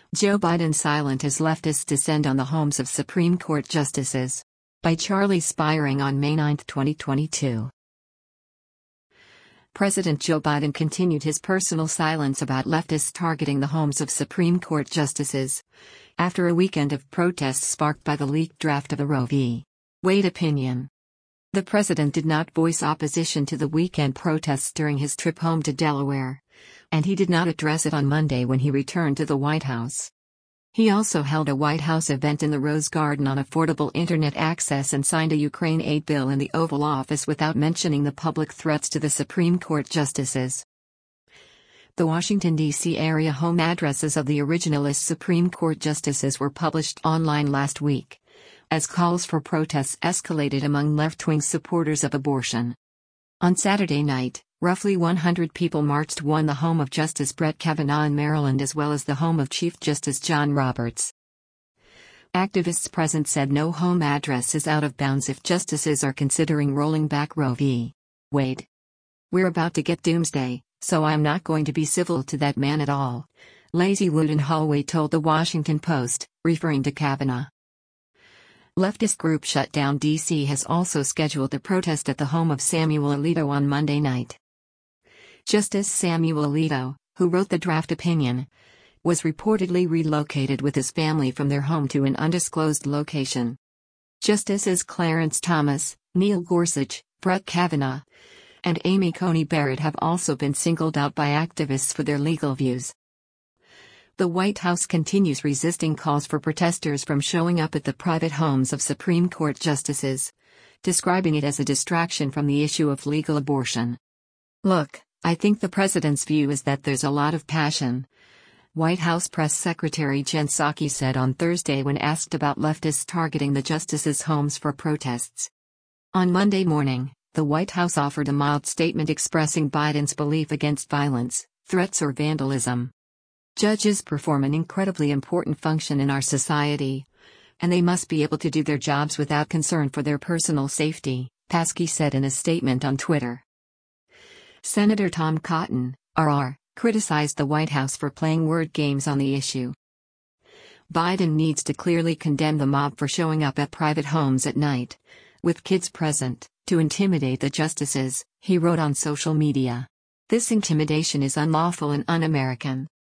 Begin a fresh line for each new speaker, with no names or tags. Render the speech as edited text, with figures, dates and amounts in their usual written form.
Joe Biden silent as leftists descend on the homes of Supreme Court justices. By Charlie Spiring on May 9, 2022. President Joe Biden continued his personal silence about leftists targeting the homes of Supreme Court justices after a weekend of protests sparked by the leaked draft of the Roe v. Wade opinion. The president did not voice opposition to the weekend protests during his trip home to Delaware, and he did not address it on Monday when he returned to the White House. He also held a White House event in the Rose Garden on affordable internet access and signed a Ukraine aid bill in the Oval Office without mentioning the public threats to the Supreme Court justices. The Washington, D.C. area home addresses of the originalist Supreme Court justices were published online last week, as calls for protests escalated among left-wing supporters of abortion. On Saturday night, roughly 100 people marched on the home of Justice Brett Kavanaugh in Maryland as well as the home of Chief Justice John Roberts. Activists present said no home address is out of bounds if justices are considering rolling back Roe v. Wade. "We're about to get doomsday, so I'm not going to be civil to that man at all," Lazy Wood Hallway told the Washington Post, referring to Kavanaugh. Leftist group Shutdown D.C. has also scheduled a protest at the home of Samuel Alito on Monday night. Justice Samuel Alito, who wrote the draft opinion, was reportedly relocated with his family from their home to an undisclosed location. Justices Clarence Thomas, Neil Gorsuch, Brett Kavanaugh, and Amy Coney Barrett have also been singled out by activists for their legal views. The White House continues resisting calls for protesters from showing up at the private homes of Supreme Court justices, describing it as a distraction from the issue of legal abortion. "Look, I think the president's view is that there's a lot of passion," White House Press Secretary Jen Psaki said on Thursday when asked about leftists targeting the justices' homes for protests. On Monday morning, the White House offered a mild statement expressing Biden's belief against violence, threats or vandalism. "Judges perform an incredibly important function in our society, and they must be able to do their jobs without concern for their personal safety," Psaki said in a statement on Twitter. Senator Tom Cotton, RR, criticized the White House for playing word games on the issue. "Biden needs to clearly condemn the mob for showing up at private homes at night, with kids present, to intimidate the justices," he wrote on social media. "This intimidation is unlawful and un-American."